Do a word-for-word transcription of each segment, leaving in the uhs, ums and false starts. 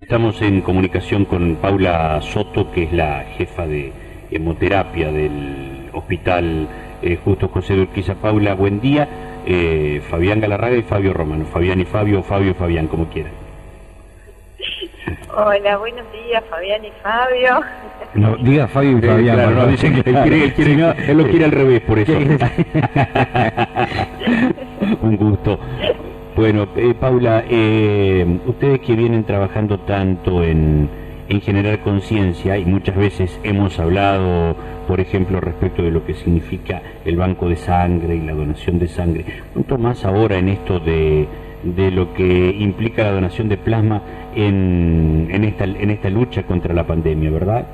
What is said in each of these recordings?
Estamos en comunicación con Paula Soto, que es la jefa de hemoterapia del Hospital eh, Justo José de Urquiza. Paula, buen día. Eh, Fabián Galarraga y Fabio Romano. Fabián y Fabio, Fabio y Fabián, como quieran. Hola, buenos días, Fabián y Fabio. No, diga Fabio y Fabián. Eh, claro, no, dice que él, quiere, él, quiere, si no, él lo quiere al revés, por eso. Un gusto. Bueno, eh, Paula, eh, ustedes que vienen trabajando tanto en, en generar conciencia, y muchas veces hemos hablado, por ejemplo, respecto de lo que significa el banco de sangre y la donación de sangre, ¿cuánto más ahora en esto de, de lo que implica la donación de plasma en, en, esta, en esta lucha contra la pandemia, verdad?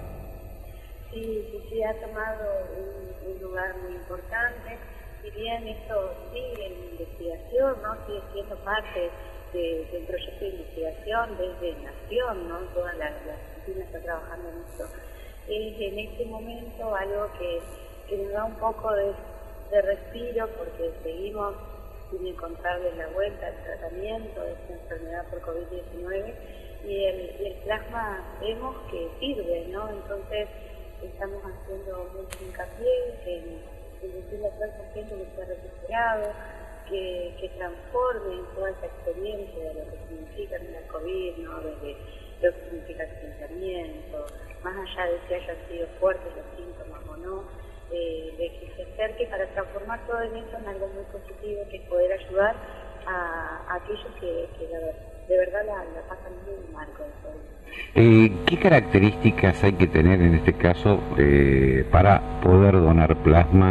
Sí, sí, sí, ha tomado un, un lugar muy importante. Si bien esto sigue en investigación, ¿no? Sigue siendo parte de, de un proyecto de investigación desde Nación, ¿no? Toda la, la Argentina está trabajando en esto. Es en este momento algo que, que nos da un poco de, de respiro, porque seguimos sin encontrarle la vuelta al tratamiento de esta enfermedad por COVID diecinueve, y el, y el plasma vemos que sirve, ¿no? Entonces estamos haciendo mucho hincapié en en decirle a toda esa gente que se ha recuperado, que, que transformen toda esa experiencia de lo que significa la COVID, ¿no? Desde lo que significa el tratamiento, más allá de si hayan sido fuertes los síntomas o no, eh, de que se acerque para transformar todo en eso en algo muy positivo, que es poder ayudar a, a aquellos que, que la, de verdad la, la pasan muy mal con todo. Eh, ¿Qué características hay que tener en este caso eh, para poder donar plasma?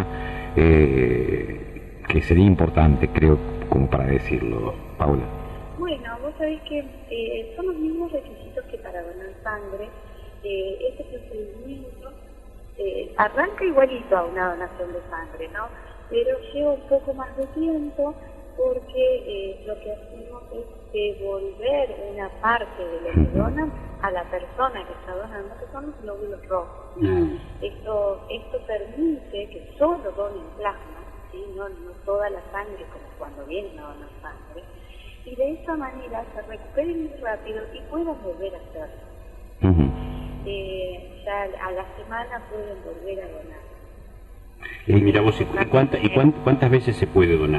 Eh, que sería importante, creo, como para decirlo, Paula. Bueno, vos sabés que eh, son los mismos requisitos que para donar sangre. Eh, este procedimiento eh, arranca igualito a una donación de sangre, ¿no? Pero lleva un poco más de tiempo porque eh, lo que hacemos es devolver una parte de lo que donan a la persona que está donando, que son los glóbulos rojos. Mm. Esto, esto permite que solo donen plasma, ¿sí? no, no toda la sangre como cuando vienen a donar sangre, y de esa manera se recuperen muy rápido y puedan volver a hacerlo. Uh-huh. eh, ya a la semana pueden volver a donar. Y mira vos, ¿y, cuánta, y cuántas, cuántas veces se puede donar?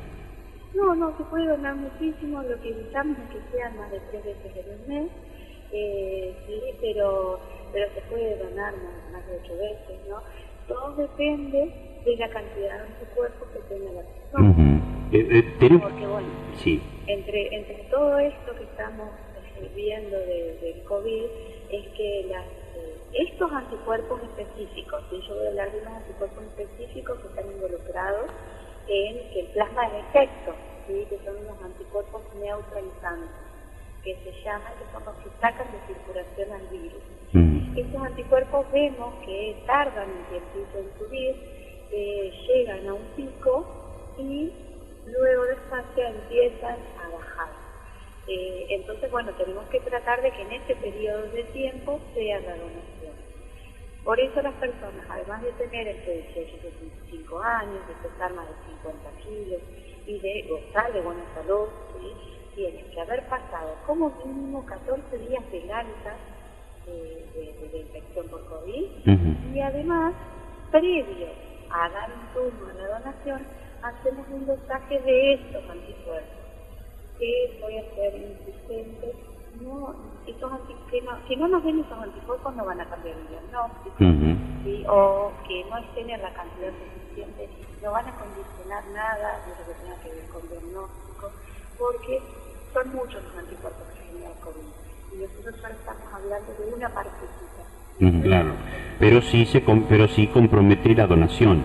No, no, se puede donar muchísimo. Lo que evitamos es que sean más de tres veces en un mes, eh, sí, pero, pero se puede donar más, más de ocho veces, ¿no? Todo depende de la cantidad de anticuerpos que tenga la persona. Uh-huh. eh, eh, ¿tenés? Porque bueno, sí. entre, entre todo esto que estamos viendo de, del COVID, es que las, eh, estos anticuerpos específicos, ¿sí? Yo voy a hablar de unos anticuerpos específicos que están involucrados en que el plasma es efecto, ¿sí? Que son unos anticuerpos neutralizantes, que se llaman, que son los que sacan de circulación al virus. Mm. Estos anticuerpos vemos que tardan un tiempito en subir, eh, llegan a un pico y luego despacio empiezan a bajar. Eh, entonces, bueno, tenemos que tratar de que en ese periodo de tiempo sea la donación. Por eso las personas, además de tener entre dieciocho y veinticinco años, de pesar más de cincuenta kilos y de gozar de buena salud, ¿sí? Tienen que haber pasado como mínimo catorce días del alta eh, de, de, de infección por COVID, uh-huh. Y además, previo a dar un turno a la donación, hacemos un dosaje de estos anticuerpos, que voy a ser insistente. No, estos anti, que, no, que no nos den esos anticuerpos no van a cambiar el diagnóstico, uh-huh. ¿Sí? O que no estén en la cantidad suficiente, no van a condicionar nada de lo que tenga que ver con diagnóstico, porque son muchos los anticuerpos que genera el COVID, y nosotros ahora estamos hablando de una partecita. Uh-huh. Claro, pero sí, se, pero sí compromete la donación.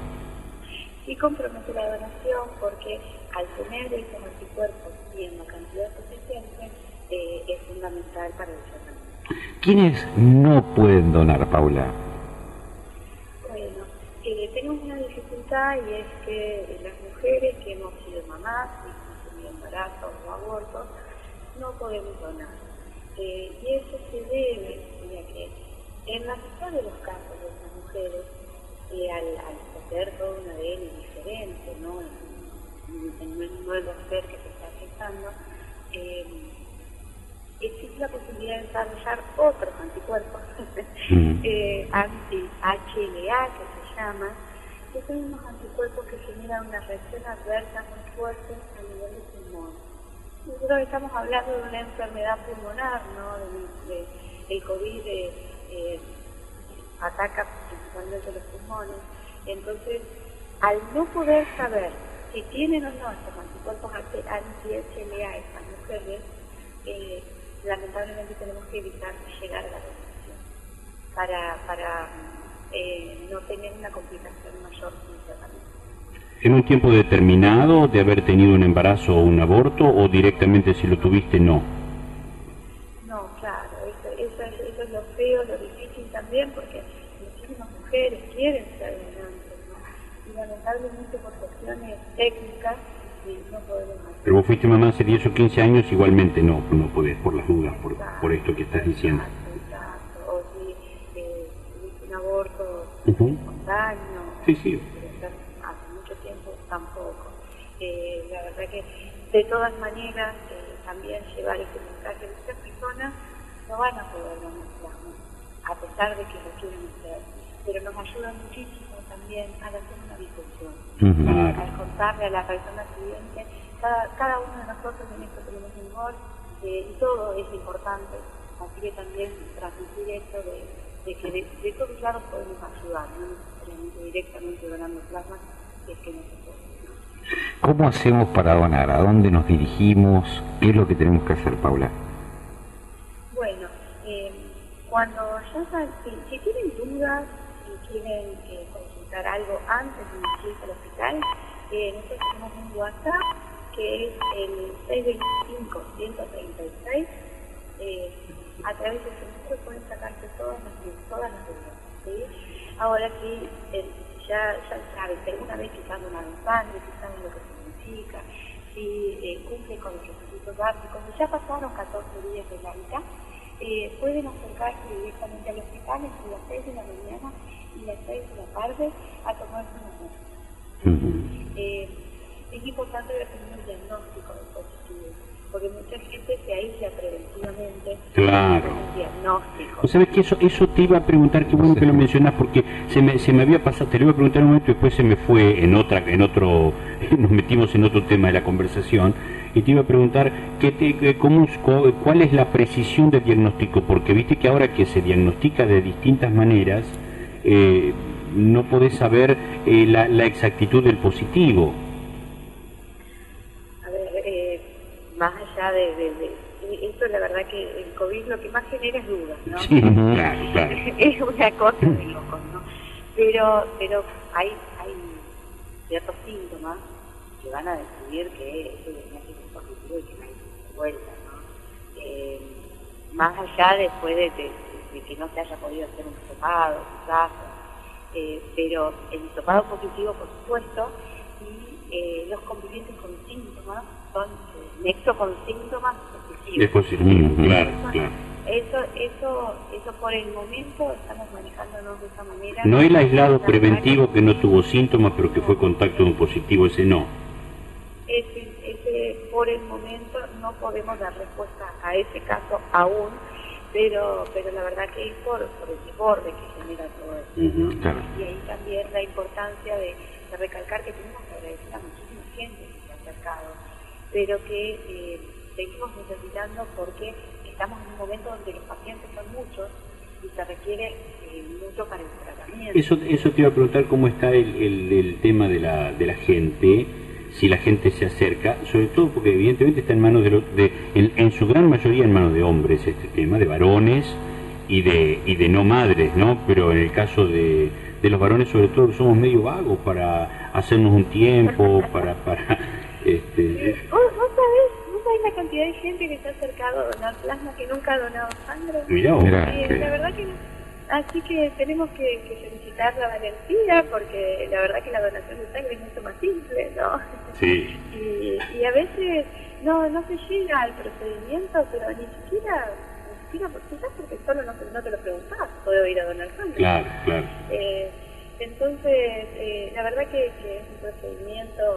Sí compromete la donación porque al tener esos anticuerpos y en la cantidad suficiente, Eh, es fundamental para el tratamiento. ¿Quiénes no pueden donar, Paula? Bueno, eh, tenemos una dificultad, y es que las mujeres que hemos sido mamás y hemos tenido embarazos o abortos no podemos donar. Eh, y eso se debe a que en la mitad de los casos de las mujeres, eh, al, al poseer todo un A D N diferente, ¿no? en, en, en un nuevo ser que se está gestando, eh, existe la posibilidad de desarrollar otros anticuerpos, Mm. eh, anti-H L A que se llama, que son unos anticuerpos que generan una reacción adversa muy fuerte a nivel de pulmón. Nosotros estamos hablando de una enfermedad pulmonar, ¿no? De, de, el COVID eh, eh, ataca principalmente los pulmones. Entonces, al no poder saber si tienen o no estos anticuerpos anti-H L A estas mujeres, eh, lamentablemente tenemos que evitar llegar a la donación para, para eh, no tener una complicación mayor en el tratamiento. ¿En un tiempo determinado de haber tenido un embarazo o un aborto, o directamente si lo tuviste no? No, claro, eso, eso, es, eso es lo feo, lo difícil también, porque muchísimas mujeres quieren ser donantes, ¿no? Y lamentablemente por cuestiones técnicas sí, no podemos hacer. Pero vos fuiste mamá hace diez o quince años, igualmente no, no podés, por las dudas, por, Exacto, por esto que estás diciendo. Exacto, exacto. O si eh, tuviste un aborto Uh-huh. espontáneo, Sí, sí. hace mucho tiempo tampoco. Eh, la verdad que de todas maneras eh, también llevar ese mensaje, muchas personas no van a poder donar plasma, a pesar de que lo quieren hacer, pero nos ayuda muchísimo también a hacer una difusión, Uh-huh. al contarle a la persona siguiente, cada, cada uno de nosotros en esto tenemos un rol eh, y todo es importante, así que también transmitir esto de, de que de, de todos lados podemos ayudar, no necesariamente directamente donando plasma, si es que no se puede. ¿Cómo hacemos para donar? ¿A dónde nos dirigimos? ¿Qué es lo que tenemos que hacer, Paula? Bueno, eh, cuando ya saben, si, si tienen dudas, si quieren eh, consultar algo antes de irse al hospital, eh, nosotros tenemos un WhatsApp que es el seis veinticinco, ciento treinta y seis. Eh, a través de ese número pueden sacarse todas las, todas las dudas, ¿sí? Ahora sí, eh, ya, ya saben, si alguna vez que están donando sangre, si saben lo que significa, si eh, cumplen con los requisitos básicos, y ya pasaron catorce días de la mitad, eh, pueden acercarse directamente al hospital entre las seis de la mañana y las seis de la tarde a tomarse una muestra. Uh-huh. Eh, es importante ver primero el diagnóstico del positivo, porque mucha gente se aísla preventivamente. Claro. Con el diagnóstico. ¿Vos sabés que eso, eso te iba a preguntar? Qué bueno que lo mencionás, porque se me, se me había pasado, te lo iba a preguntar un momento y después se me fue en otra, en otro, nos metimos en otro tema de la conversación, y te iba a preguntar qué te, cómo, cuál es la precisión del diagnóstico, porque viste que ahora que se diagnostica de distintas maneras, eh, no podés saber eh, la, la exactitud del positivo. A ver, eh, más allá de, de, de esto, la verdad que el COVID lo que más genera es dudas, ¿no? Sí, claro, claro. Es una cosa de locos, ¿no? Pero, pero hay, hay ciertos síntomas que van a decidir que ese diagnóstico es positivo y que no hay vuelta, ¿no? Eh, más allá después de, de, de que no se haya podido hacer un hisopado, quizás, eh, pero el hisopado positivo, por supuesto, y eh, los convivientes con síntomas son eh, nexo con síntomas positivos. Es positivo, claro, claro. Eso, eso, eso por el momento estamos manejándonos de esa manera. No el aislado preventivo que no tuvo síntomas pero que fue contacto de un positivo, ese no. Ese, ese por el momento no podemos dar respuesta a ese caso aún, pero pero la verdad que es por, por el desborde que genera todo esto, ¿no? Uh-huh, claro. Y ahí también la importancia de, de recalcar que tenemos que agradecer a muchísima gente que se ha acercado, pero que eh, seguimos necesitando porque estamos en un momento donde los pacientes son muchos y se requiere eh, mucho para el tratamiento. Eso, eso te iba a preguntar cómo está el, el, el tema de la, de la gente, si la gente se acerca, sobre todo porque evidentemente está en manos de, lo, de en, en su gran mayoría en manos de hombres este tema, de varones y de y de no madres, ¿no? Pero en el caso de, de los varones sobre todo somos medio vagos para hacernos un tiempo, para... para este... ¿Vos, vos sabés? Hay la cantidad de gente que se ha acercado a donar plasma que nunca ha donado sangre. Mirá vos. Eh, que... La verdad que no. Así que tenemos que, que felicitar la valentía, porque la verdad que la donación de sangre es mucho más simple, ¿no? Sí. Y, y a veces no no se llega al procedimiento, pero ni siquiera, ni siquiera quizás porque solo no, no te lo preguntás, ¿puedo ir a donar sangre? Claro, claro. Eh, entonces, eh, la verdad que, que es un procedimiento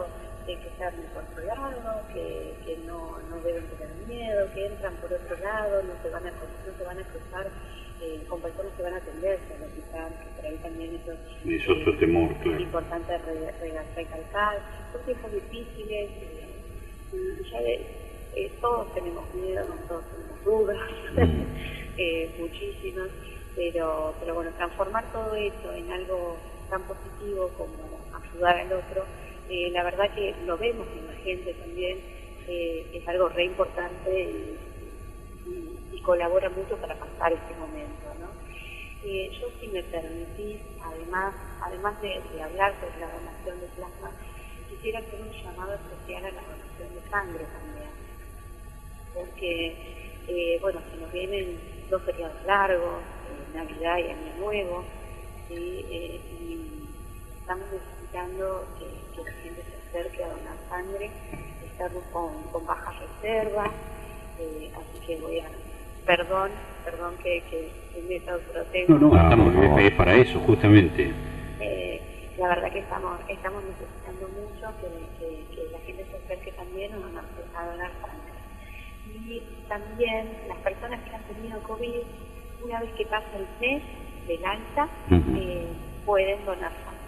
tienen que estar controlados, que, que no, no deben tener miedo, que entran por otro lado, no se van a, no se van a cruzar eh, con personas que van a atenderse al hospital, que por ahí también eso es otro eh, temor, claro. Es importante re, re, recalcar. Son tiempos difíciles, eh, y ya de, eh, todos tenemos miedo, todos tenemos dudas, mm. eh, muchísimas, pero, pero bueno, transformar todo esto en algo tan positivo como ayudar al otro, eh, la verdad que lo vemos en la gente también, eh, es algo re importante y, y, y colabora mucho para pasar este momento, ¿no? Eh, yo, si me permitís, además, además de, de hablar sobre la donación de plasma, quisiera hacer un llamado especial a la donación de sangre también, porque, eh, bueno, se nos vienen dos feriados largos, eh, Navidad y Año Nuevo, ¿sí? eh, y estamos necesitando que, que la gente se acerque a donar sangre. Estamos con, con bajas reservas, eh, así que voy a... Perdón, perdón que, que, que me pero tengo... No, no, estamos, no. Es para eso, justamente. Eh, la verdad que estamos estamos necesitando mucho que, que, que la gente se acerque también a donar, a donar sangre. Y también las personas que han tenido COVID, una vez que pasa el mes del alta, uh-huh. eh, pueden donar sangre.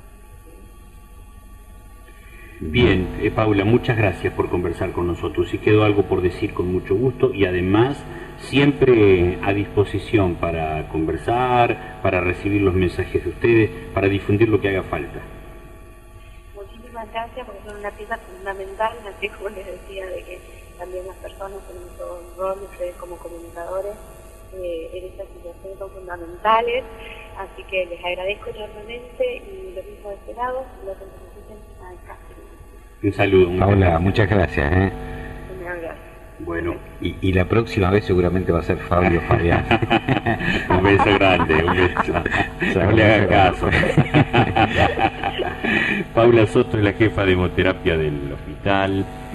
Bien, eh, Paula, muchas gracias por conversar con nosotros. Si quedó algo por decir, con mucho gusto, y además siempre a disposición para conversar, para recibir los mensajes de ustedes, para difundir lo que haga falta. Muchísimas gracias, porque son una pieza fundamental, así como les decía, de que también las personas tenemos todo un rol, ustedes como comunicadores eh, en esta situación son fundamentales, así que les agradezco enormemente y lo mismo de este lado, lo que necesiten acá. Un saludo. Paula, muchas gracias. ¿eh? Gracias. Bueno. Y, y la próxima vez seguramente va a ser Fabio Fabián. Un beso grande, un beso. No le haga caso. Paula Soto es la jefa de hemoterapia del hospital.